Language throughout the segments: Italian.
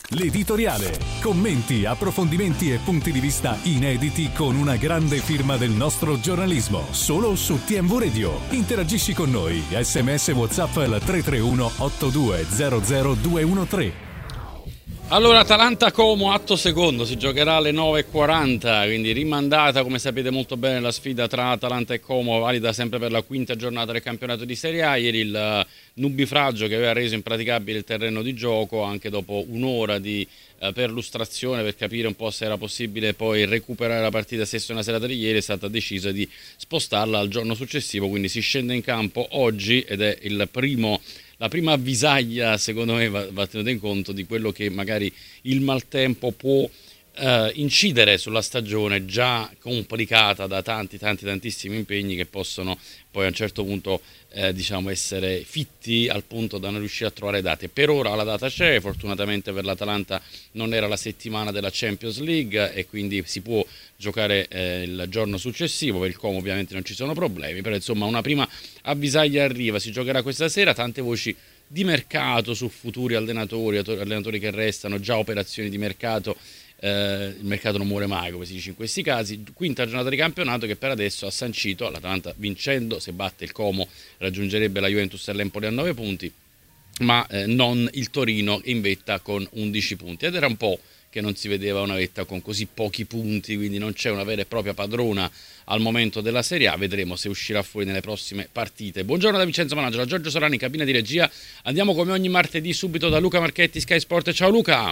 L'editoriale. Commenti, approfondimenti e punti di vista inediti con una grande firma del nostro giornalismo. Solo su TMV Radio. Interagisci con noi. SMS WhatsApp al 331 8200 213. Allora, Atalanta-Como, atto secondo, si giocherà alle 9:40, quindi rimandata, come sapete molto bene, la sfida tra Atalanta e Como, valida sempre per la quinta giornata del campionato di Serie A. Ieri il nubifragio che aveva reso impraticabile il terreno di gioco, anche dopo un'ora di perlustrazione per capire un po' se era possibile poi recuperare la partita stessa nella serata di ieri, è stata decisa di spostarla al giorno successivo, quindi si scende in campo oggi ed è la prima avvisaglia, secondo me, va tenuto in conto di quello che magari il maltempo può incidere sulla stagione già complicata da tantissimi impegni che possono poi a un certo punto essere fitti al punto da non riuscire a trovare date. Per ora la data c'è, fortunatamente per l'Atalanta non era la settimana della Champions League e quindi si può giocare il giorno successivo. Per il Como ovviamente non ci sono problemi, però insomma una prima avvisaglia arriva, si giocherà questa sera, tante voci di mercato su futuri allenatori che restano, già operazioni di mercato. Il mercato non muore mai, come si dice in questi casi. Quinta giornata di campionato che per adesso ha sancito l'Atalanta, vincendo, se batte il Como raggiungerebbe la Juventus e l'Empoli a 9 punti, ma non il Torino in vetta con 11 punti, ed era un po' che non si vedeva una vetta con così pochi punti, quindi non c'è una vera e propria padrona al momento della Serie A. Vedremo se uscirà fuori nelle prossime partite. Buongiorno da Vincenzo Manangelo, Giorgio Solani in cabina di regia. Andiamo come ogni martedì subito da Luca Marchetti, Sky Sport. Ciao Luca.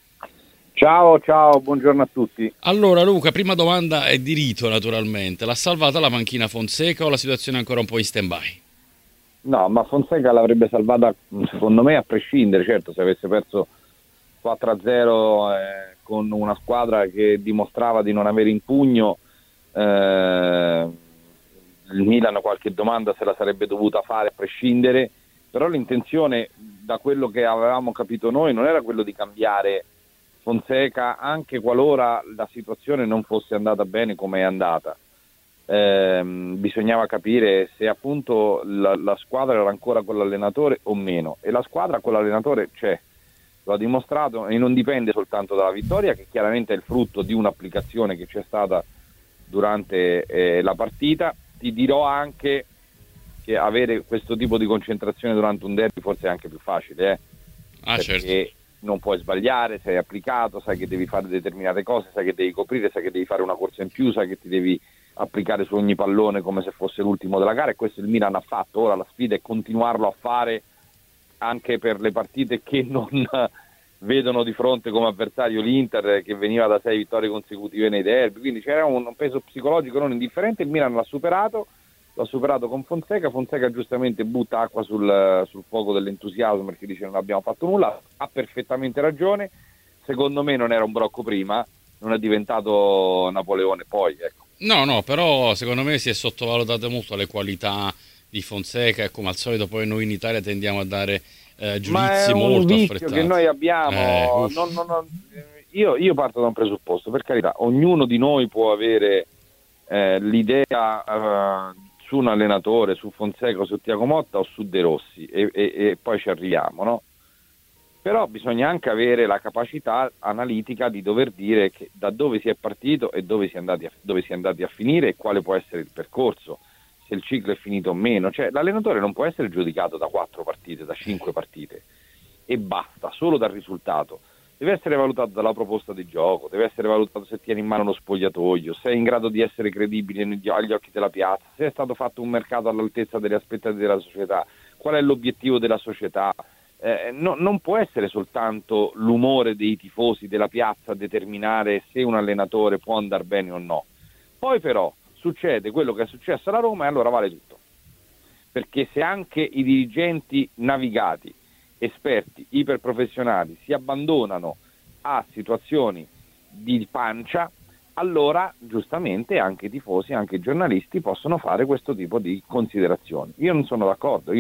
Ciao, buongiorno a tutti. Allora Luca, prima domanda è di rito naturalmente. L'ha salvata la panchina Fonseca o la situazione è ancora un po' in stand-by? No, ma Fonseca l'avrebbe salvata secondo me a prescindere, certo se avesse perso 4-0 con una squadra che dimostrava di non avere in pugno, il Milan qualche domanda se la sarebbe dovuta fare a prescindere, però l'intenzione, da quello che avevamo capito noi, non era quello di cambiare Fonseca anche qualora la situazione non fosse andata bene come è andata. Bisognava capire se appunto la squadra era ancora con l'allenatore o meno, e la squadra con l'allenatore c'è, lo ha dimostrato, e non dipende soltanto dalla vittoria, che chiaramente è il frutto di un'applicazione che c'è stata durante la partita. Ti dirò anche che avere questo tipo di concentrazione durante un derby forse è anche più facile, perché certo. Non puoi sbagliare, sei applicato, sai che devi fare determinate cose, sai che devi coprire, sai che devi fare una corsa in più, sai che ti devi applicare su ogni pallone come se fosse l'ultimo della gara, e questo il Milan ha fatto. Ora la sfida è continuarlo a fare anche per le partite che non vedono di fronte come avversario l'Inter, che veniva da 6 vittorie consecutive nei derby, quindi c'era un peso psicologico non indifferente. Il Milan l'ha superato con Fonseca giustamente butta acqua sul fuoco dell'entusiasmo, perché dice non abbiamo fatto nulla, ha perfettamente ragione, secondo me non era un brocco prima, non è diventato Napoleone poi, ecco. No, però secondo me si è sottovalutate molto le qualità di Fonseca e come al solito poi noi in Italia tendiamo a dare giudizi molto affrettati. Che noi abbiamo. Io parto da un presupposto, per carità, ognuno di noi può avere l'idea su un allenatore, su Fonseca, su Thiago Motta o su De Rossi, e poi ci arriviamo, no? Però bisogna anche avere la capacità analitica di dover dire che da dove si è partito e dove si è andati a finire, e quale può essere il percorso, se il ciclo è finito o meno. Cioè l'allenatore non può essere giudicato da 4 partite, da 5 partite e basta, solo dal risultato. Deve essere valutato dalla proposta di gioco, deve essere valutato se tiene in mano lo spogliatoio, se è in grado di essere credibile agli occhi della piazza, se è stato fatto un mercato all'altezza delle aspettative della società, qual è l'obiettivo della società. Non può essere soltanto l'umore dei tifosi della piazza a determinare se un allenatore può andare bene o no. Poi però succede quello che è successo alla Roma e allora vale tutto, perché se anche i dirigenti navigati, esperti, iperprofessionali si abbandonano a situazioni di pancia, allora giustamente anche i tifosi, anche i giornalisti possono fare questo tipo di considerazioni. Io non sono d'accordo,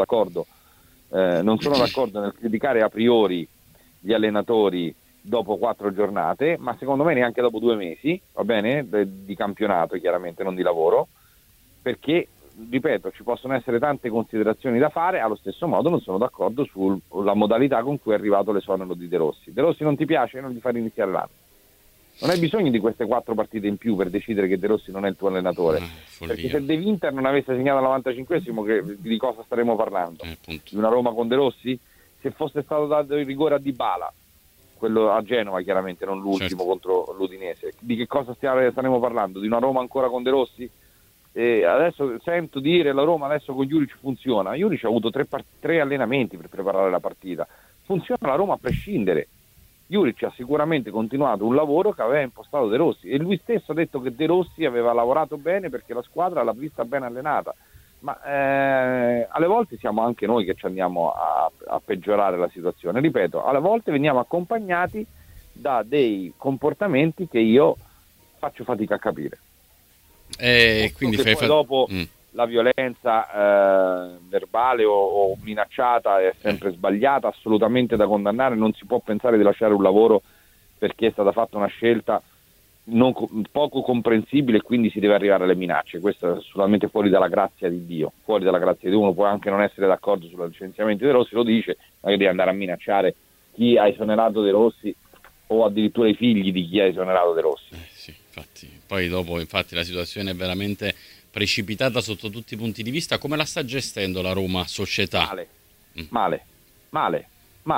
non sono d'accordo nel criticare a priori gli allenatori dopo 4 giornate, ma secondo me neanche dopo 2 mesi, va bene, di campionato chiaramente, non di lavoro, perché ripeto, ci possono essere tante considerazioni da fare, allo stesso modo non sono d'accordo sulla modalità con cui è arrivato l'esonero di De Rossi. De Rossi non ti piace? Non ti fa iniziare l'anno. Non hai bisogno di queste 4 partite in più per decidere che De Rossi non è il tuo allenatore, perché se De Winter non avesse segnato al 95esimo, di cosa staremmo parlando? Di una Roma con De Rossi? Se fosse stato dato il rigore a Dybala, quello a Genova chiaramente, non l'ultimo, certo, contro l'Udinese, di che cosa staremo parlando? Di una Roma ancora con De Rossi? Adesso sento dire la Roma adesso con Juric funziona. Juric ha avuto 3 allenamenti per preparare la partita, funziona la Roma a prescindere. Juric ha sicuramente continuato un lavoro che aveva impostato De Rossi, e lui stesso ha detto che De Rossi aveva lavorato bene perché la squadra l'ha vista ben allenata, ma alle volte siamo anche noi che ci andiamo a peggiorare la situazione. Ripeto, alle volte veniamo accompagnati da dei comportamenti che io faccio fatica a capire. Quindi poi dopo la violenza verbale o minacciata è sempre sbagliata, assolutamente da condannare. Non si può pensare di lasciare un lavoro perché è stata fatta una scelta poco comprensibile e quindi si deve arrivare alle minacce. Questo è assolutamente fuori dalla grazia di Dio, fuori dalla grazia di Dio. Uno può anche non essere d'accordo sul licenziamento di De Rossi, lo dice, ma che devi andare a minacciare chi ha esonerato De Rossi o addirittura i figli di chi ha esonerato De Rossi. Sì, infatti. Poi dopo infatti la situazione è veramente precipitata sotto tutti i punti di vista. Come la sta gestendo la Roma società? Male.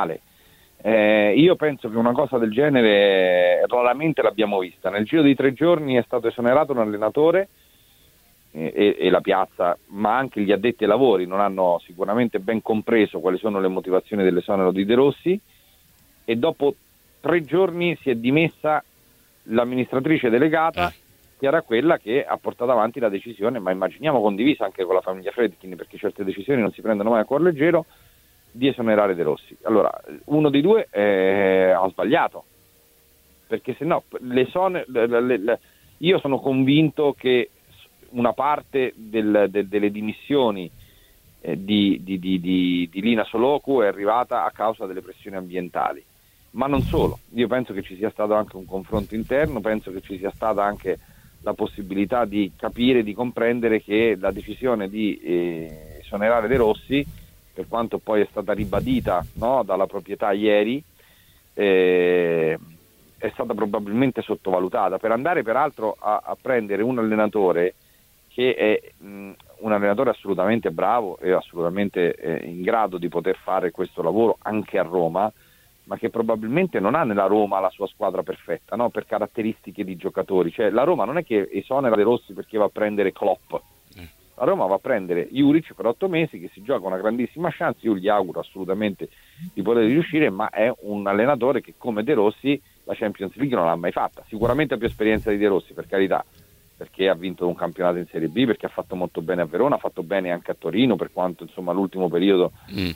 Io penso che una cosa del genere raramente l'abbiamo vista. Nel giro di 3 giorni è stato esonerato un allenatore e la piazza, ma anche gli addetti ai lavori non hanno sicuramente ben compreso quali sono le motivazioni dell'esonero di De Rossi, e dopo 3 giorni si è dimessa l'amministratrice delegata, che era quella che ha portato avanti la decisione, ma immaginiamo condivisa anche con la famiglia Friedkin, perché certe decisioni non si prendono mai a cuor leggero, di esonerare De Rossi. Allora, uno dei due ha sbagliato, perché se no io sono convinto che una parte delle dimissioni di Lina Soloku è arrivata a causa delle pressioni ambientali, ma non solo. Io penso che ci sia stato anche un confronto interno, penso che ci sia stata anche la possibilità di capire, di comprendere che la decisione di esonerare De Rossi, per quanto poi è stata ribadita, no, dalla proprietà ieri, è stata probabilmente sottovalutata, per andare peraltro a prendere un allenatore che è un allenatore assolutamente bravo e assolutamente in grado di poter fare questo lavoro anche a Roma, ma che probabilmente non ha nella Roma la sua squadra perfetta, no? Per caratteristiche di giocatori. Cioè la Roma non è che esonera De Rossi perché va a prendere Klopp, la Roma va a prendere Juric per 8 mesi, che si gioca una grandissima chance. Io gli auguro assolutamente di poter riuscire, ma è un allenatore che, come De Rossi, la Champions League non l'ha mai fatta. Sicuramente ha più esperienza di De Rossi, per carità, perché ha vinto un campionato in Serie B, perché ha fatto molto bene a Verona, ha fatto bene anche a Torino, per quanto insomma l'ultimo periodo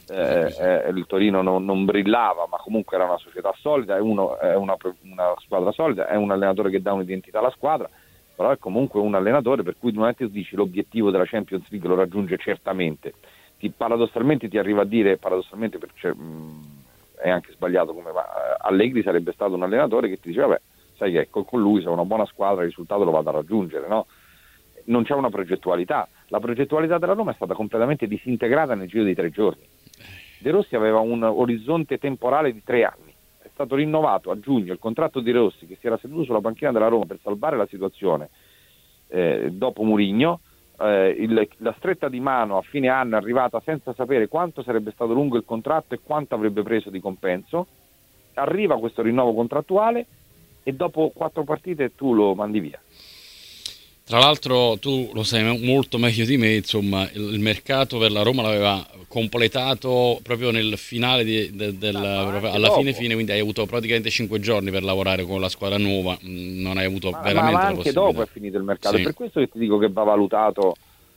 il Torino non brillava, ma comunque era una società solida, è una squadra solida, è un allenatore che dà un'identità alla squadra, però è comunque un allenatore per cui non è che tu dici l'obiettivo della Champions League lo raggiunge certamente. Paradossalmente ti arriva a dire, perché è anche sbagliato come va, Allegri sarebbe stato un allenatore che ti dice vabbè, sai che con lui se è una buona squadra il risultato lo vado a raggiungere, no? Non c'è una progettualità. La progettualità della Roma è stata completamente disintegrata nel giro di 3 giorni. De Rossi aveva un orizzonte temporale di 3 anni, è stato rinnovato a giugno il contratto di De Rossi, che si era seduto sulla panchina della Roma per salvare la situazione dopo Mourinho. La stretta di mano a fine anno è arrivata senza sapere quanto sarebbe stato lungo il contratto e quanto avrebbe preso di compenso. Arriva questo rinnovo contrattuale e dopo 4 partite tu lo mandi via. Tra l'altro tu lo sai molto meglio di me, insomma, il mercato per la Roma l'aveva completato proprio nel finale alla fine, quindi hai avuto praticamente 5 giorni per lavorare con la squadra nuova, non hai avuto veramente ma la anche possibilità. Dopo è finito il mercato, sì. È per questo che ti dico che va valutato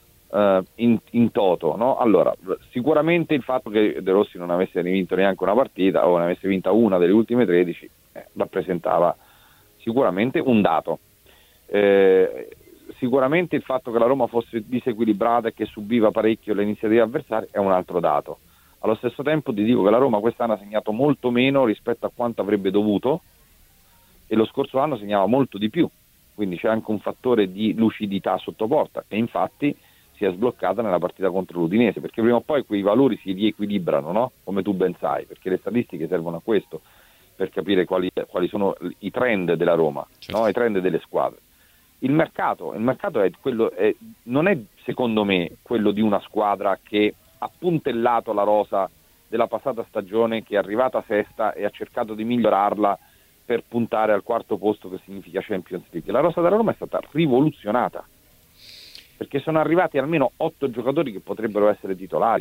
in toto, no? Allora, sicuramente il fatto che De Rossi non avesse vinto neanche una partita o ne avesse vinta una delle ultime 13 rappresentava sicuramente un dato. Sicuramente il fatto che la Roma fosse disequilibrata e che subiva parecchio le iniziative avversarie è un altro dato. Allo stesso tempo ti dico che la Roma quest'anno ha segnato molto meno rispetto a quanto avrebbe dovuto e lo scorso anno segnava molto di più, quindi c'è anche un fattore di lucidità sotto porta, e infatti si è sbloccata nella partita contro l'Udinese, perché prima o poi quei valori si riequilibrano, no? Come tu ben sai, perché le statistiche servono a questo, per capire quali sono i trend della Roma, certo, no? I trend delle squadre. Il mercato è quello, non è secondo me quello di una squadra che ha puntellato la rosa della passata stagione, che è arrivata sesta e ha cercato di migliorarla per puntare al quarto posto, che significa Champions League. La rosa della Roma è stata rivoluzionata, perché sono arrivati almeno 8 giocatori che potrebbero essere titolari.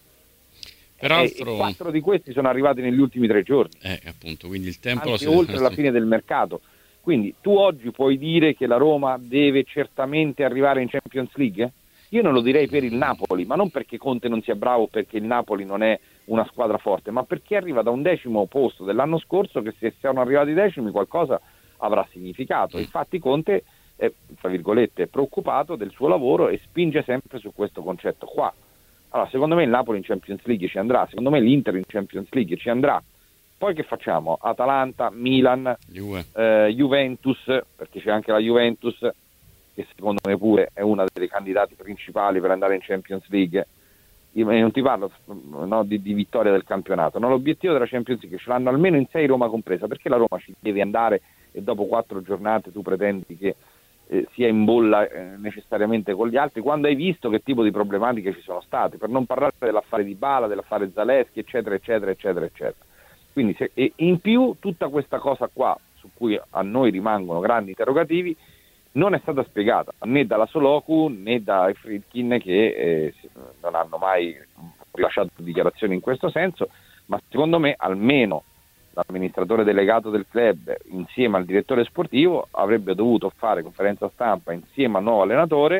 Peraltro, 4 di questi sono arrivati negli ultimi 3 giorni. Appunto, quindi il tempo anche oltre la fine del mercato. Quindi tu oggi puoi dire che la Roma deve certamente arrivare in Champions League? Io non lo direi per il Napoli, ma non perché Conte non sia bravo, perché il Napoli non è una squadra forte, ma perché arriva da un 10° posto dell'anno scorso, che se siamo arrivati 10º qualcosa avrà significato. Infatti Conte è, tra virgolette, preoccupato del suo lavoro e spinge sempre su questo concetto qua. Allora, secondo me il Napoli in Champions League ci andrà, secondo me l'Inter in Champions League ci andrà. Poi che facciamo? Atalanta, Milan, Juventus, perché c'è anche la Juventus, che secondo me pure è una delle candidate principali per andare in Champions League. Io non ti parlo, no, di vittoria del campionato, no? L'obiettivo della Champions League ce l'hanno almeno in 6, Roma compresa, perché la Roma ci deve andare e dopo 4 giornate tu pretendi che sia in bolla necessariamente con gli altri, quando hai visto che tipo di problematiche ci sono state, per non parlare dell'affare Dybala, dell'affare Zalewski, eccetera eccetera eccetera eccetera. Quindi e in più tutta questa cosa qua, su cui a noi rimangono grandi interrogativi, non è stata spiegata né dalla Soloku né da Friedkin, che non hanno mai rilasciato dichiarazioni in questo senso, ma secondo me almeno l'amministratore delegato del club insieme al direttore sportivo avrebbe dovuto fare conferenza stampa insieme al nuovo allenatore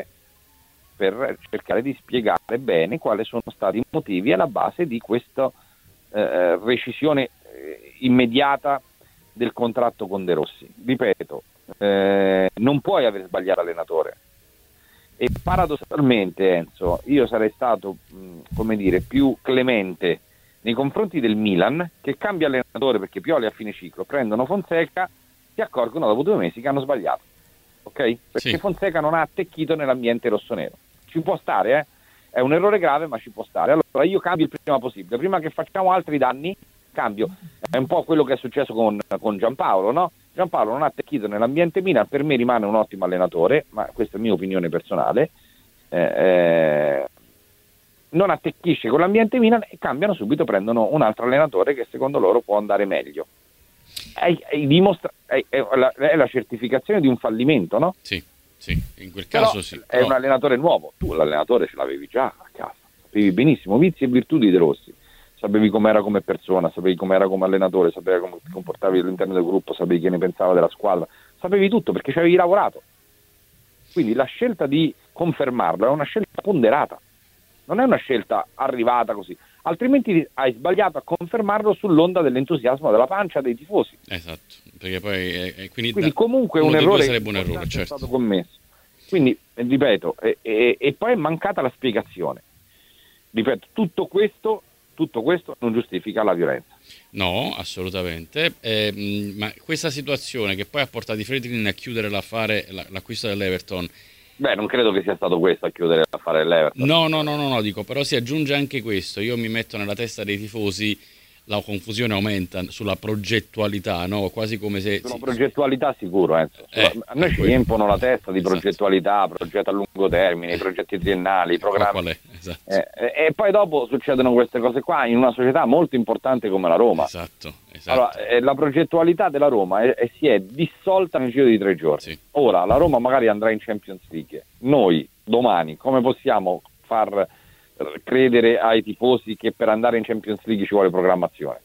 per cercare di spiegare bene quali sono stati i motivi alla base di questa rescisione immediata del contratto con De Rossi. Ripeto, non puoi aver sbagliato allenatore, e paradossalmente, Enzo, io sarei stato più clemente nei confronti del Milan, che cambia allenatore perché Pioli a fine ciclo, prendono Fonseca, si accorgono dopo 2 mesi che hanno sbagliato, ok? Perché sì, Fonseca non ha attecchito nell'ambiente rossonero. Ci può stare, è un errore grave, ma ci può stare. Allora io cambio il prima possibile, prima che facciamo altri danni, cambio. È un po' quello che è successo con Giampaolo, no? Giampaolo non ha attecchito nell'ambiente Milan, per me rimane un ottimo allenatore, ma questa è mia opinione personale, non attecchisce con l'ambiente Milan e cambiano subito, prendono un altro allenatore che secondo loro può andare meglio. È la certificazione di un fallimento, no? Sì, in quel caso però sì. È un allenatore nuovo, tu l'allenatore ce l'avevi già a casa, sapevi benissimo vizi e virtù di De Rossi, sapevi com'era come persona, sapevi com'era come allenatore, sapevi come ti comportavi all'interno del gruppo, sapevi che ne pensava della squadra, sapevi tutto perché ci avevi lavorato. Quindi la scelta di confermarlo è una scelta ponderata, non è una scelta arrivata così, altrimenti hai sbagliato a confermarlo sull'onda dell'entusiasmo della pancia dei tifosi. Esatto, perché poi quindi comunque un errore sarebbe un errore, certo, è stato commesso. Quindi ripeto, e poi è mancata la spiegazione. Ripeto, tutto questo non giustifica la violenza. No, assolutamente. Ma questa situazione che poi ha portato i Friedkin a chiudere l'acquisto dell'Everton. Beh, non credo che sia stato questo a chiudere l'affare dell'Everton. No, dico, però si aggiunge anche questo. Io mi metto nella testa dei tifosi, la confusione aumenta sulla progettualità, no? Quasi come se... Sulla progettualità sicuro, Enzo. A noi ci riempiono la testa di progettualità, progetti a lungo termine, i progetti triennali, i programmi. Esatto. E poi dopo succedono queste cose qua in una società molto importante come la Roma. Esatto. Allora, la progettualità della Roma si è dissolta nel giro di 3 giorni. Sì. Ora, la Roma magari andrà in Champions League. Noi, domani, come possiamo far credere ai tifosi che per andare in Champions League ci vuole programmazione?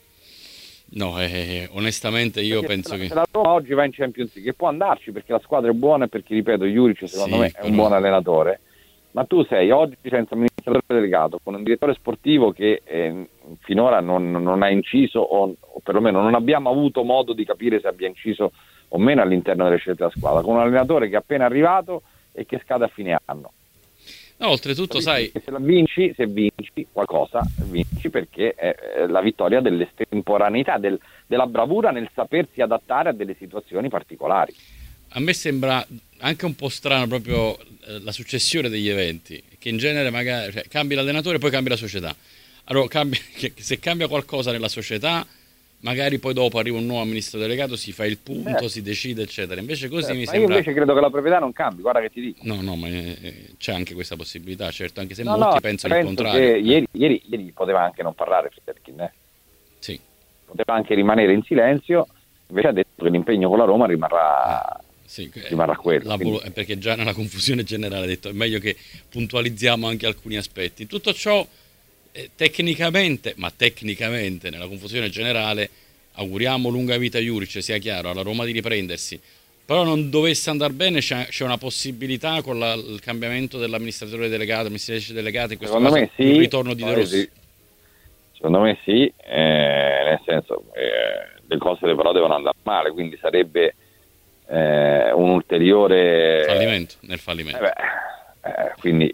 No, onestamente io penso che... Se la Roma oggi va in Champions League, può andarci perché la squadra è buona e perché, ripeto, Juric secondo me è un buon allenatore, ma tu sei oggi senza amministratore delegato, con un direttore sportivo che finora non ha inciso, o perlomeno non abbiamo avuto modo di capire se abbia inciso o meno all'interno delle scelte della squadra, con un allenatore che è appena arrivato e che scade a fine anno. No, oltretutto sai... Se vinci qualcosa, vinci perché è la vittoria dell'estemporaneità, della bravura nel sapersi adattare a delle situazioni particolari. a me sembra anche un po' strano proprio la successione degli eventi, che in genere magari cambi l'allenatore e poi cambi la società. Allora, se cambia qualcosa nella società, magari poi dopo arriva un nuovo amministratore delegato, si fa il punto, si decide, eccetera. Invece così mi sembra... Io invece credo che la proprietà non cambi, guarda che ti dico. No, ma c'è anche questa possibilità, certo, anche se molti pensano il penso contrario. Che ieri poteva anche non parlare Friedkin, Sì. Poteva anche rimanere in silenzio, invece ha detto che l'impegno con la Roma rimarrà quello. Perché già nella confusione generale ha detto è meglio che puntualizziamo anche alcuni aspetti. Tutto ciò tecnicamente nella confusione generale auguriamo lunga vita a Juric, sia chiaro, alla Roma di riprendersi, però non dovesse andare bene c'è una possibilità con il cambiamento dell'amministratore delegato, amministratrice delegata, in questo secondo caso me sì, il ritorno di De Rossi. sì. Secondo me sì, nel senso le cose però devono andare male, quindi sarebbe un ulteriore fallimento nel fallimento. Quindi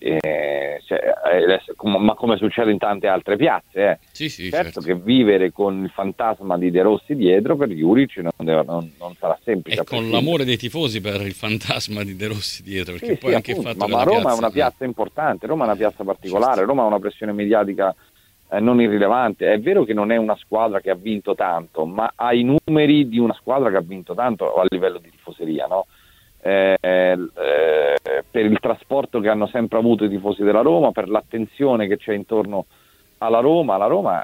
ma come succede in tante altre piazze, Sì, certo che vivere con il fantasma di De Rossi dietro per Juric non sarà semplice, e con l'amore dei tifosi per il fantasma di De Rossi dietro, perché poi anche appunto, il fatto ma che Roma è una piazza importante, Roma è una piazza particolare, Roma ha una pressione mediatica non irrilevante. È vero che non è una squadra che ha vinto tanto, ma ha i numeri di una squadra che ha vinto tanto a livello di tifoseria, no? Per il trasporto che hanno sempre avuto i tifosi della Roma, per l'attenzione che c'è intorno alla Roma. La Roma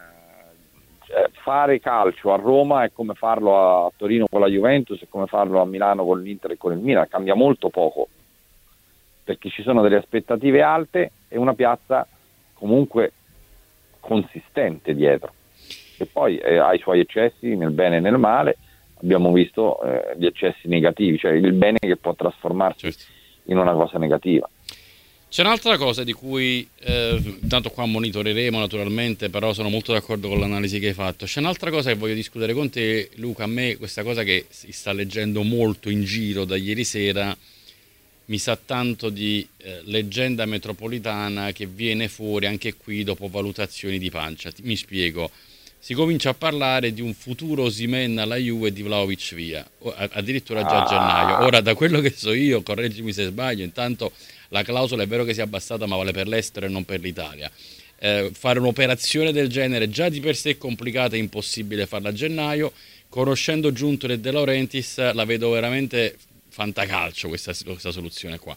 fare calcio a Roma è come farlo a Torino con la Juventus, è come farlo a Milano con l'Inter e con il Milan, cambia molto poco, perché ci sono delle aspettative alte e una piazza comunque consistente dietro, e poi ha i suoi eccessi nel bene e nel male. Abbiamo visto gli eccessi negativi, cioè il bene che può trasformarsi in una cosa negativa. C'è un'altra cosa di cui tanto qua monitoreremo naturalmente, però sono molto d'accordo con l'analisi che hai fatto. C'è un'altra cosa che voglio discutere con te, Luca. A me questa cosa che si sta leggendo molto in giro da ieri sera mi sa tanto di leggenda metropolitana che viene fuori anche qui dopo valutazioni di pancia. Mi spiego. Si comincia a parlare di un futuro Osimhen alla Juve e di Vlahovic via, addirittura già a gennaio. Ora, da quello che so io, correggimi se sbaglio, intanto la clausola è vero che si è abbassata, ma vale per l'estero e non per l'Italia. Fare un'operazione del genere già di per sé è complicata, è impossibile farla a gennaio. Conoscendo Giuntoli e De Laurentiis, la vedo veramente fantacalcio questa soluzione qua.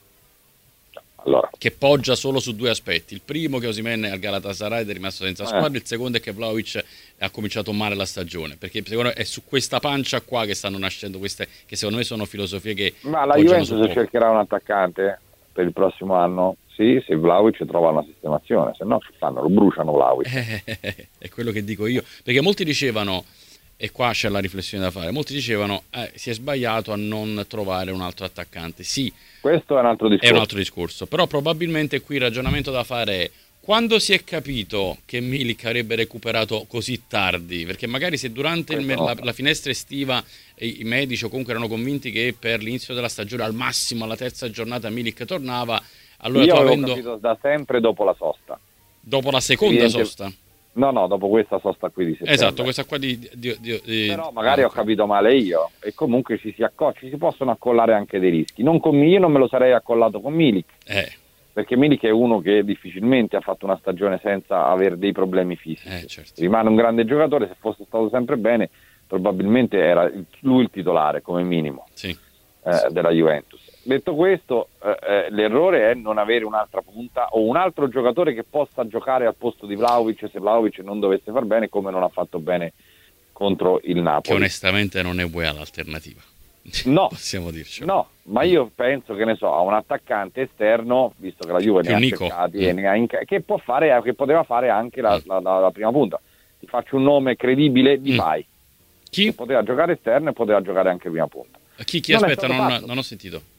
Allora, che poggia solo su due aspetti. Il primo, che Osimhen al Galatasaray ed è rimasto senza squadra. Il secondo è che Vlahovic ha cominciato male la stagione, perché secondo me è su questa pancia qua che stanno nascendo queste, che secondo me sono filosofie che ma la Juventus cercherà un attaccante per il prossimo anno, sì, se Vlahovic trova una sistemazione, se no che fanno? Lo bruciano Vlahovic. È quello che dico io, perché molti dicevano, e qua c'è la riflessione da fare, molti dicevano si è sbagliato a non trovare un altro attaccante. Sì, questo è un altro discorso. È un altro discorso, però probabilmente qui il ragionamento da fare è: quando si è capito che Milik avrebbe recuperato così tardi, perché magari se durante la finestra estiva i medici o comunque erano convinti che per l'inizio della stagione al massimo alla terza giornata Milik tornava, allora io avevo capito da sempre dopo la sosta. Dopo la seconda sosta? No, dopo questa sosta qui di settembre. Esatto, questa qua di però magari ho capito male io, e comunque ci si possono accollare anche dei rischi. Io non me lo sarei accollato con Milik, perché Milik è uno che difficilmente ha fatto una stagione senza avere dei problemi fisici. Certo. Rimane un grande giocatore, se fosse stato sempre bene probabilmente era lui il titolare come minimo della Juventus. Detto questo, l'errore è non avere un'altra punta o un altro giocatore che possa giocare al posto di Vlahovic se Vlahovic non dovesse far bene, come non ha fatto bene contro il Napoli. Che onestamente non è buona l'alternativa. No, possiamo dircelo. No, ma io penso che a un attaccante esterno, visto che la Juve ne ha cercati che poteva fare anche la prima punta. Ti faccio un nome credibile: Depay. Chi? Che poteva giocare esterno e poteva giocare anche prima punta. Chi aspetta, non ho sentito.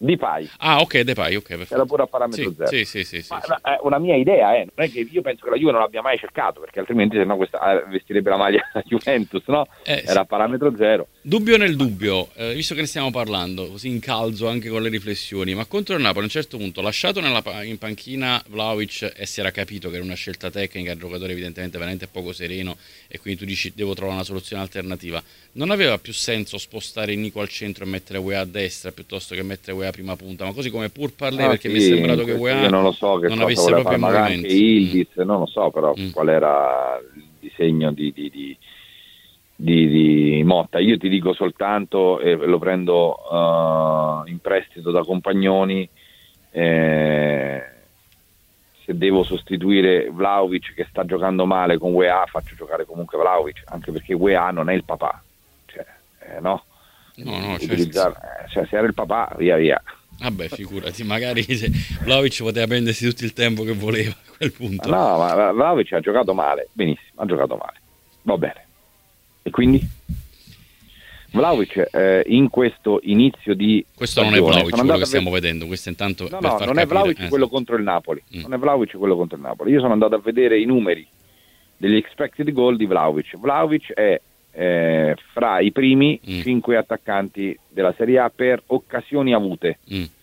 Depay. Ah, ok, Depay, ok, perfetto. Era pure a parametro zero. Sì. Ma è una mia idea, non è che io penso che la Juve non l'abbia mai cercato, perché altrimenti sennò questa vestirebbe la maglia Juventus, no? Era a parametro zero. Dubbio nel dubbio, visto che ne stiamo parlando, così incalzo anche con le riflessioni, ma contro il Napoli a un certo punto, lasciato in panchina Vlahovic, e si era capito che era una scelta tecnica, il giocatore evidentemente veramente poco sereno, e quindi tu dici devo trovare una soluzione alternativa, non aveva più senso spostare Nico al centro e mettere Weah a destra piuttosto che mettere Weah a prima punta, ma così come pur parlé, perché mi è sembrato che Weah non lo so che non cosa avesse proprio fare, magari anche Ildiz, non lo so però qual era il disegno di Motta. Io ti dico soltanto, lo prendo in prestito da Compagnoni, se devo sostituire Vlahovic che sta giocando male con Weah, faccio giocare comunque Vlahovic, anche perché Weah non è il papà, cioè, no, certo. Cioè, se era il papà, via. Vabbè, figurati, magari Vlahovic poteva prendersi tutto il tempo che voleva a quel punto. No, ma Vlahovic ha giocato male, benissimo, ha giocato male, va bene. E quindi? Vlahovic in questo inizio di questo non è Vlahovic quello che stiamo vedendo, questo intanto no, non è Vlahovic quello contro il Napoli, non è Vlahovic quello contro il Napoli. Io sono andato a vedere i numeri degli expected goal di Vlahovic. Vlahovic è fra i primi 5 attaccanti della Serie A per occasioni avute.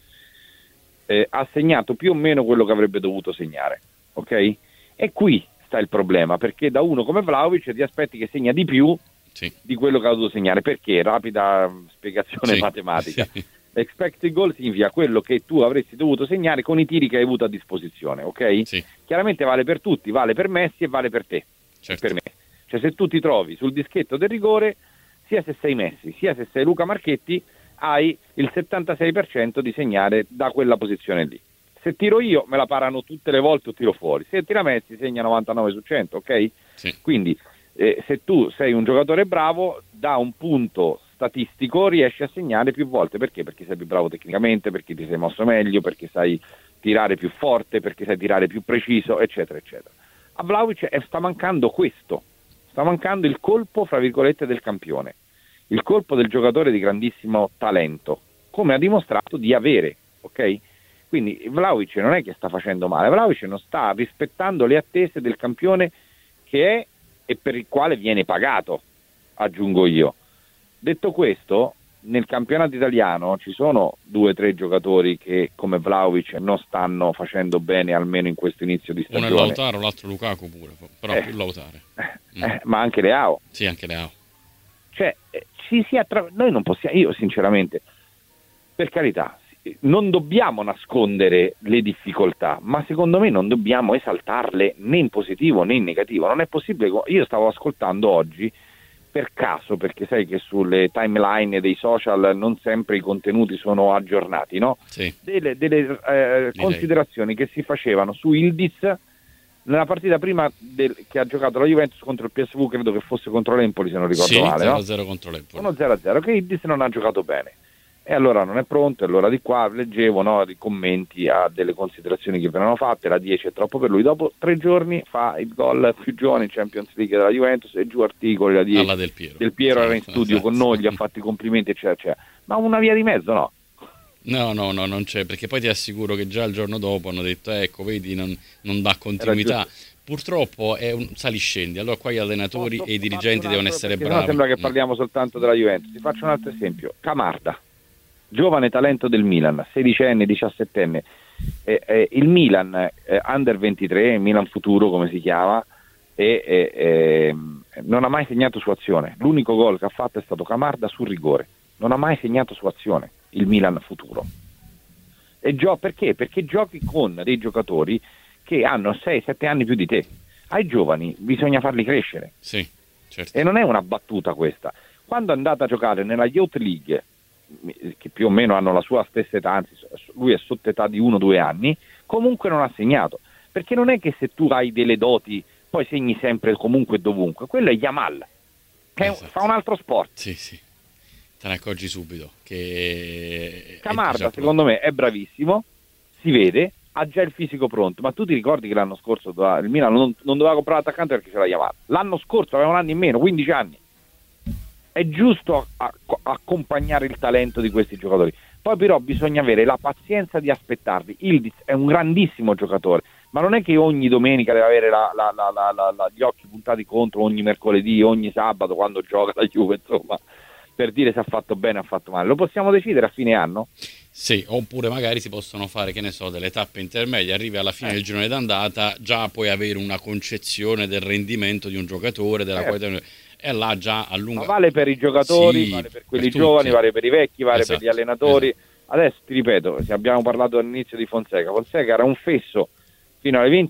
Ha segnato più o meno quello che avrebbe dovuto segnare, ok? E qui sta il problema, perché da uno come Vlahovic ti aspetti che segna di più di quello che ha dovuto segnare. Perché? Rapida spiegazione matematica. Expected goal significa quello che tu avresti dovuto segnare con i tiri che hai avuto a disposizione, ok? Chiaramente vale per tutti, vale per Messi e vale per te, per me. Cioè se tu ti trovi sul dischetto del rigore, sia se sei Messi, sia se sei Luca Marchetti, hai il 76% di segnare da quella posizione lì. Se tiro io, me la parano tutte le volte o tiro fuori. Se tira Messi, segna 99 su 100, ok? Quindi se tu sei un giocatore bravo, da un punto statistico riesci a segnare più volte. Perché? Perché sei più bravo tecnicamente, perché ti sei mosso meglio, perché sai tirare più forte, perché sai tirare più preciso, eccetera, eccetera. A Vlahovic sta mancando questo, sta mancando il colpo, fra virgolette, del campione, il colpo del giocatore di grandissimo talento, come ha dimostrato di avere, ok? Quindi Vlahovic non è che sta facendo male, Vlahovic non sta rispettando le attese del campione che è e per il quale viene pagato, aggiungo io. Detto questo, nel campionato italiano ci sono 2 o 3 giocatori che come Vlahovic non stanno facendo bene, almeno in questo inizio di stagione. Uno è Lautaro, l'altro Lukaku pure, però più Lautaro. Ma anche Leao. Sì, anche Leao. Cioè, noi non possiamo, io sinceramente, per carità, non dobbiamo nascondere le difficoltà, ma secondo me non dobbiamo esaltarle né in positivo né in negativo. Non è possibile. Io stavo ascoltando oggi per caso, perché sai che sulle timeline dei social non sempre i contenuti sono aggiornati, no? Delle considerazioni che si facevano su Ildiz nella partita prima che ha giocato la Juventus contro il PSV, credo che fosse contro l'Empoli, se non ricordo male, 0-0 no? contro l'Empoli. 1-0, che Ildiz non ha giocato bene. E allora non è pronto, e allora di qua leggevo, no, i commenti a delle considerazioni che venivano fatte, la 10 è troppo per lui. Dopo 3 giorni fa il gol più giovane in Champions League della Juventus e giù articoli, la 10 del Piero era in studio con noi, gli ha fatto i complimenti, eccetera. Ma una via di mezzo, no? No, non c'è, perché poi ti assicuro che già il giorno dopo hanno detto ecco, vedi, non dà continuità. Purtroppo è un saliscendi, allora qua gli allenatori e i dirigenti devono essere bravi. No, sembra che parliamo soltanto della Juventus. Ti faccio un altro esempio, Camarda, giovane talento del Milan, 16enne, 17enne, il Milan Under 23, Milan Futuro come si chiama, non ha mai segnato su azione. L'unico gol che ha fatto è stato Camarda sul rigore, non ha mai segnato su azione il Milan Futuro. E perché? Perché giochi con dei giocatori che hanno 6-7 anni più di te. Ai giovani bisogna farli crescere. Sì, certo. E non è una battuta questa. Quando è andata a giocare nella Youth League, che più o meno hanno la sua stessa età, anzi lui è sotto età di 1-2 anni, comunque non ha segnato, perché non è che se tu hai delle doti poi segni sempre comunque e dovunque. Quello è Yamal, che fa un altro sport. Sì, te ne accorgi subito che Camarda secondo me è bravissimo, si vede, ha già il fisico pronto, ma tu ti ricordi che l'anno scorso il Milan non doveva comprare l'attaccante perché c'era Yamal, l'anno scorso aveva un anno in meno, 15 anni. È giusto accompagnare il talento di questi giocatori. Poi però bisogna avere la pazienza di aspettarli. Ildiz è un grandissimo giocatore, ma non è che ogni domenica deve avere gli occhi puntati contro, ogni mercoledì, ogni sabato quando gioca la Juve, insomma, per dire se ha fatto bene o ha fatto male. Lo possiamo decidere a fine anno? Sì, oppure magari si possono fare, che ne so, delle tappe intermedie, arrivi alla fine del girone d'andata, già puoi avere una concezione del rendimento di un giocatore, della qualità, e là già a lungo. Ma vale per i giocatori, sì, vale per quelli per giovani, tutti. vale per i vecchi, vale Esatto, per gli allenatori. esatto. Adesso ti ripeto, se abbiamo parlato all'inizio di Fonseca era un fesso fino alle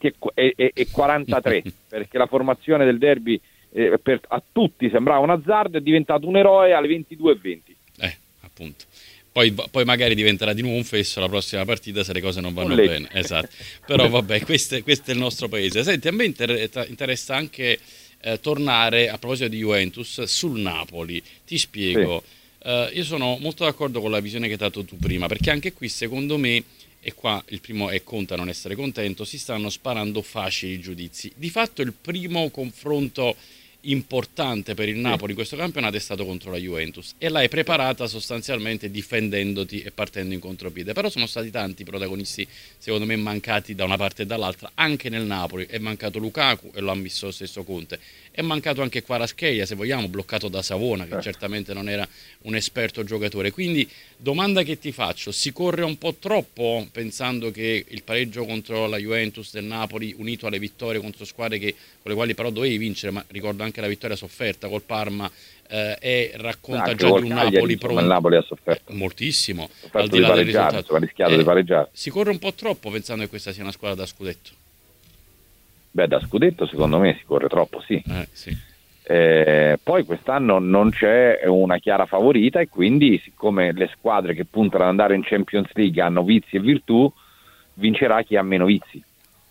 20:43 perché la formazione del derby a tutti sembrava un azzardo, è diventato un eroe alle 22:20. Appunto. Poi magari diventerà di nuovo un fesso la prossima partita se le cose non vanno bene. Esatto. Però vabbè, questo è il nostro paese. Senti, a me interessa anche tornare, a proposito di Juventus, sul Napoli. Ti spiego. Sì. Io sono molto d'accordo con la visione che hai dato tu prima, perché anche qui secondo me, e qua il primo è conta non essere contento, si stanno sparando facili giudizi. Di fatto il primo confronto importante per il Napoli in questo campionato è stato contro la Juventus e l'hai preparata sostanzialmente difendendoti e partendo in contropiede, però sono stati tanti i protagonisti secondo me mancati da una parte e dall'altra. Anche nel Napoli è mancato Lukaku e lo ha ammesso lo stesso Conte, è mancato anche Kvaratskhelia, se vogliamo, bloccato da Savona, che certamente non era un esperto giocatore. Quindi domanda che ti faccio: si corre un po' troppo pensando che il pareggio contro la Juventus del Napoli, unito alle vittorie contro squadre con le quali però dovevi vincere, ma ricordo anche la vittoria sofferta col Parma, racconta già di un Napoli pronto. Il Napoli ha sofferto moltissimo, al di là del risultato, ha rischiato di pareggiare. Si corre un po' troppo pensando che questa sia una squadra da scudetto. Beh, da scudetto secondo me si corre troppo, sì. Sì. Poi quest'anno non c'è una chiara favorita e quindi, siccome le squadre che puntano ad andare in Champions League hanno vizi e virtù, vincerà chi ha meno vizi.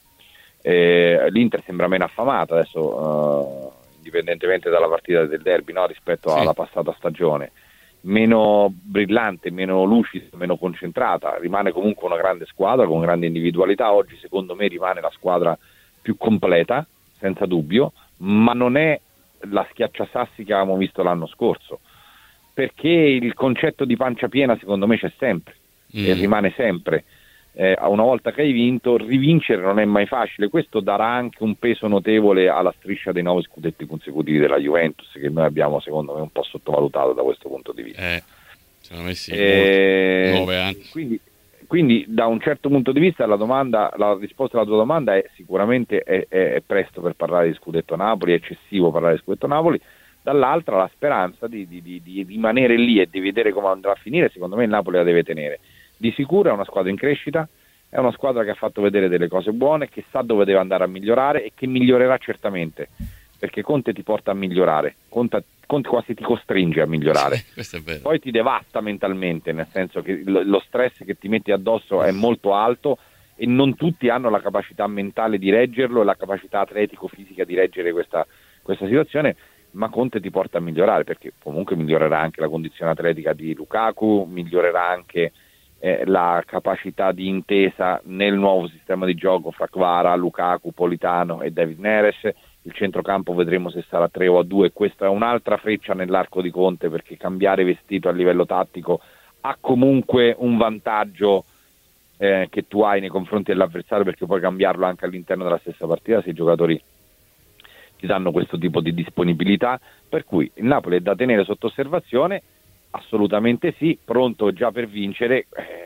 L'Inter sembra meno affamata adesso, indipendentemente dalla partita del derby, no? Rispetto alla passata stagione, meno brillante, meno lucida, meno concentrata. Rimane comunque una grande squadra con grande individualità. Oggi secondo me rimane la squadra più completa, senza dubbio, ma non è la schiacciasassi che avevamo visto l'anno scorso, perché il concetto di pancia piena secondo me c'è sempre e rimane sempre. Una volta che hai vinto, rivincere non è mai facile. Questo darà anche un peso notevole alla striscia dei 9 scudetti consecutivi della Juventus, che noi abbiamo secondo me un po' sottovalutato da questo punto di vista. Secondo me sì, 9 anni. Quindi da un certo punto di vista la risposta alla tua domanda è sicuramente è presto per parlare di scudetto Napoli, è eccessivo parlare di scudetto Napoli. Dall'altra la speranza di rimanere lì e di vedere come andrà a finire, secondo me il Napoli la deve tenere. Di sicuro è una squadra in crescita, è una squadra che ha fatto vedere delle cose buone, che sa dove deve andare a migliorare e che migliorerà certamente, perché Conte ti porta a migliorare, Conte quasi ti costringe a migliorare. Questo è vero. Poi ti devasta mentalmente, nel senso che lo stress che ti metti addosso è molto alto e non tutti hanno la capacità mentale di reggerlo e la capacità atletico-fisica di reggere questa situazione, ma Conte ti porta a migliorare, perché comunque migliorerà anche la condizione atletica di Lukaku, migliorerà anche la capacità di intesa nel nuovo sistema di gioco fra Kvara, Lukaku, Politano e David Neres. Il centrocampo vedremo se sarà 3 o a 2, questa è un'altra freccia nell'arco di Conte, perché cambiare vestito a livello tattico ha comunque un vantaggio che tu hai nei confronti dell'avversario, perché puoi cambiarlo anche all'interno della stessa partita se i giocatori ti danno questo tipo di disponibilità, per cui il Napoli è da tenere sotto osservazione. Assolutamente sì, pronto già per vincere?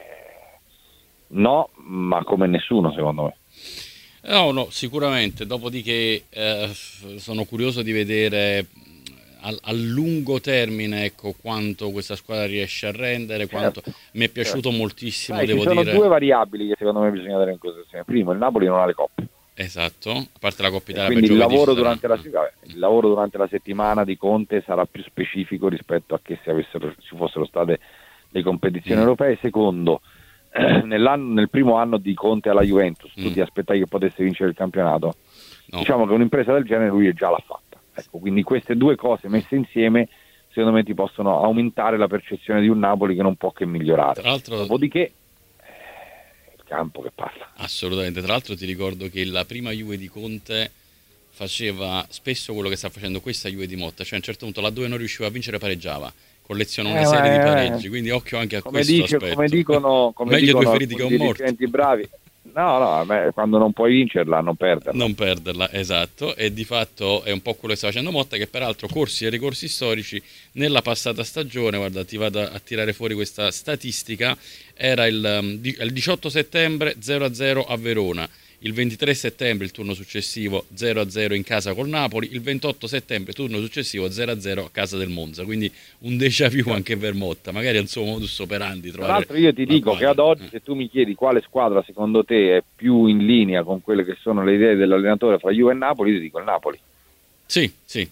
No, ma come nessuno secondo me. No, sicuramente. Dopodiché sono curioso di vedere a lungo termine, ecco, quanto questa squadra riesce a rendere, quanto mi è piaciuto moltissimo. Ci sono 2 variabili che secondo me bisogna tenere in considerazione. Primo, il Napoli non ha le coppe. Esatto, a parte la Coppa Italia. Quindi il lavoro durante la settimana di Conte sarà più specifico rispetto a che se ci fossero state le competizioni europee. Secondo, nel primo anno di Conte alla Juventus tu ti aspettavi che potesse vincere il campionato? No. Diciamo che un'impresa del genere lui già l'ha fatta. Ecco, quindi queste 2 cose messe insieme secondo me ti possono aumentare la percezione di un Napoli che non può che migliorare. Tra l'altro, dopodiché campo che parla. Assolutamente. Tra l'altro ti ricordo che la prima Juve di Conte faceva spesso quello che sta facendo questa Juve di Motta, cioè a un certo punto laddove non riusciva a vincere pareggiava, colleziona una serie di pareggi, quindi occhio anche a questo aspetto. Come dicono meglio due feriti che un morto. Dirigenti bravi. No, quando non puoi vincerla, non perderla. Non perderla, esatto, e di fatto è un po' quello che sta facendo Motta, che peraltro corsi e ricorsi storici nella passata stagione, guarda, ti vado a tirare fuori questa statistica, era il 18 settembre 0-0 a Verona, il 23 settembre il turno successivo 0-0 in casa col Napoli, il 28 settembre turno successivo 0-0 a casa del Monza, quindi un déjà vu anche per Motta, magari è un suo modus operandi. Tra l'altro io ti dico che ad oggi, se tu mi chiedi quale squadra secondo te è più in linea con quelle che sono le idee dell'allenatore fra Juve e Napoli, io ti dico il Napoli. Sì,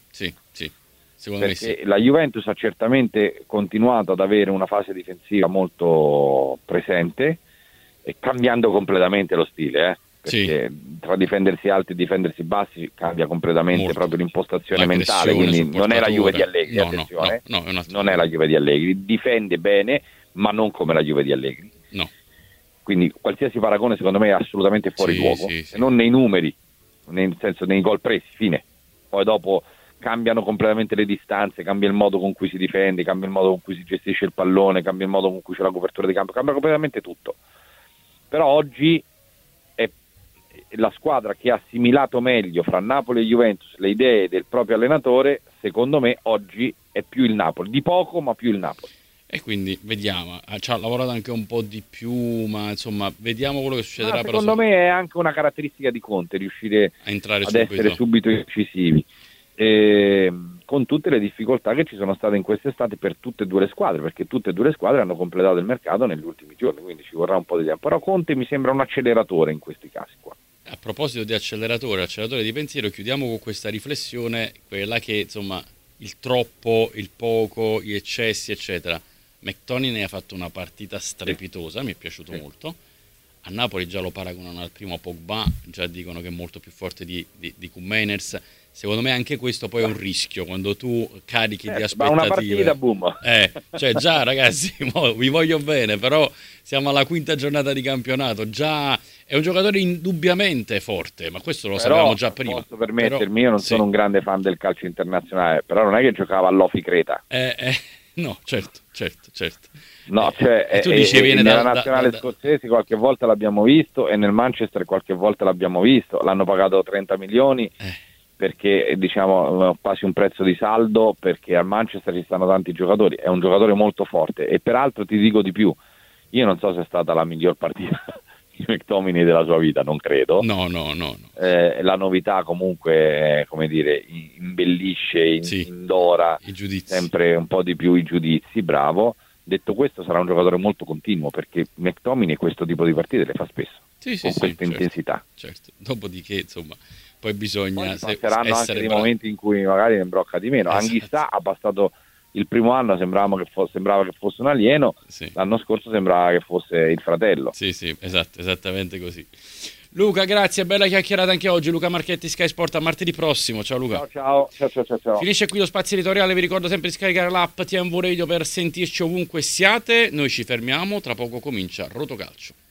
secondo me sì. La Juventus ha certamente continuato ad avere una fase difensiva molto presente e cambiando completamente lo stile, perché tra difendersi alti e difendersi bassi cambia completamente molto, proprio l'impostazione mentale, quindi non è la Juve di Allegri, attenzione, non è la Juve di Allegri, difende bene ma non come la Juve di Allegri, quindi qualsiasi paragone secondo me è assolutamente fuori luogo, se non nei numeri, nel senso nei gol presi, fine, poi dopo cambiano completamente le distanze, cambia il modo con cui si difende, cambia il modo con cui si gestisce il pallone, cambia il modo con cui c'è la copertura di campo, cambia completamente tutto, però oggi la squadra che ha assimilato meglio fra Napoli e Juventus le idee del proprio allenatore, secondo me oggi è più il Napoli, di poco ma più il Napoli. E quindi vediamo, ci ha lavorato anche un po' di più, ma insomma vediamo quello che succederà. Secondo me è anche una caratteristica di Conte riuscire a entrare essere subito incisivi, con tutte le difficoltà che ci sono state in quest'estate per tutte e due le squadre, perché tutte e due le squadre hanno completato il mercato negli ultimi giorni, quindi ci vorrà un po' di tempo, però Conte mi sembra un acceleratore in questi casi qua. A proposito di acceleratore di pensiero, chiudiamo con questa riflessione, quella che insomma il troppo, il poco, gli eccessi eccetera. McTominay ha fatto una partita strepitosa, mi è piaciuto molto. A Napoli già lo paragonano al primo Pogba, già dicono che è molto più forte di Koeman. Secondo me anche questo poi è un rischio quando tu carichi di aspettative. Ma una partita, boom. Cioè già ragazzi, vi voglio bene, però siamo alla quinta giornata di campionato, già è un giocatore indubbiamente forte, ma questo lo sapevamo già prima. Posso permettermi, io non sono un grande fan del calcio internazionale, però non è che giocava all'Ofi Creta. No, certo. No, cioè, tu dici viene nella nazionale scozzese qualche volta l'abbiamo visto e nel Manchester qualche volta l'abbiamo visto, l'hanno pagato 30 milioni perché diciamo quasi un prezzo di saldo, perché al Manchester ci stanno tanti giocatori, è un giocatore molto forte e peraltro ti dico di più, io non so se è stata la miglior partita di McTominay della sua vita, non credo. No. La novità comunque, come dire, imbellisce, indora sempre un po' di più i giudizi, bravo. Detto questo, sarà un giocatore molto continuo, perché McTominay questo tipo di partite le fa spesso, con questa intensità. Certo. Dopodiché, insomma, poi bisogna saranno anche dei momenti in cui magari ne imbrocca di meno. Esatto. Anghissà ha passato il primo anno, sembrava che fosse un alieno, l'anno scorso sembrava che fosse il fratello. Sì, esatto, esattamente così. Luca, grazie, bella chiacchierata anche oggi. Luca Marchetti, Sky Sport, a martedì prossimo. Ciao Luca. Ciao. Finisce qui lo spazio editoriale, vi ricordo sempre di scaricare l'app TMV Radio per sentirci ovunque siate. Noi ci fermiamo, tra poco comincia Rotocalcio.